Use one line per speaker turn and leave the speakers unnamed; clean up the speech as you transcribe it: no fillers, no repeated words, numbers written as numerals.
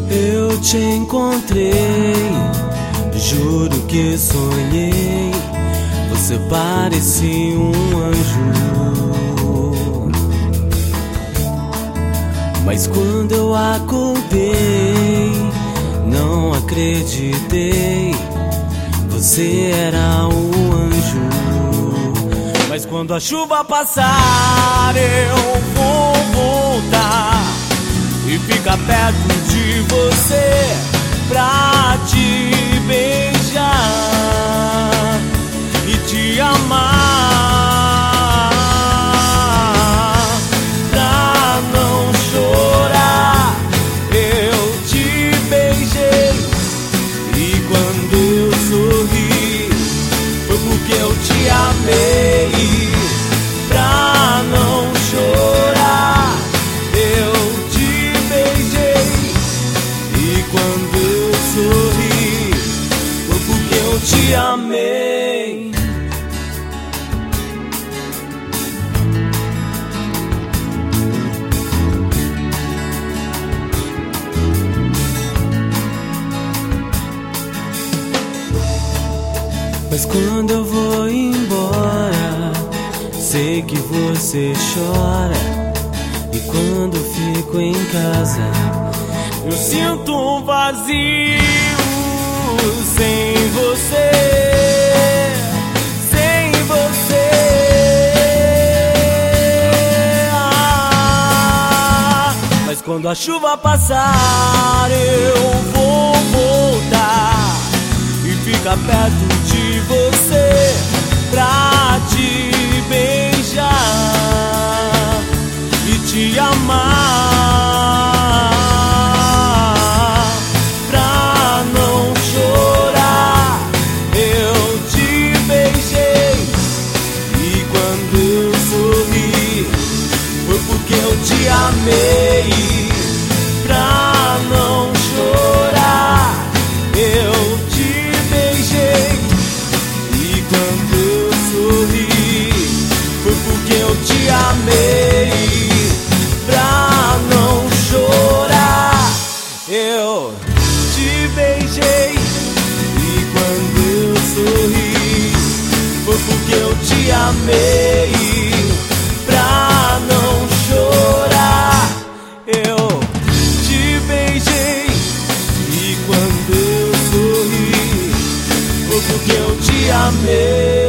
Eu te encontrei, juro que sonhei. Você parecia um anjo, mas quando eu acordei, não acreditei. Você era um anjo. Mas quando a chuva passar, eu vou voltar e ficar perto de você pra te beijar e te amar. Pra não chorar, eu te beijei, e quando eu sorri, foi porque eu te amei. Pra não chorar, eu te beijei, e quando eu sorri, foi porque eu te amei. Mas quando eu vou embora, sei que você chora. E quando fico em casa, eu sinto um vazio sem você, sem você. Mas quando a chuva passar, eu vou voltar e ficar perto de você pra te beijar e te amar. Pra não chorar, eu te beijei, e quando eu sorri, foi porque eu te amei. Pra não chorar, eu te beijei, e quando eu sorri, foi porque eu te amei. Pra não chorar, eu te beijei, e quando eu sorri, foi porque eu te amei. Pra não chorar, eu te beijei, e quando eu sorri, foi porque eu te amei.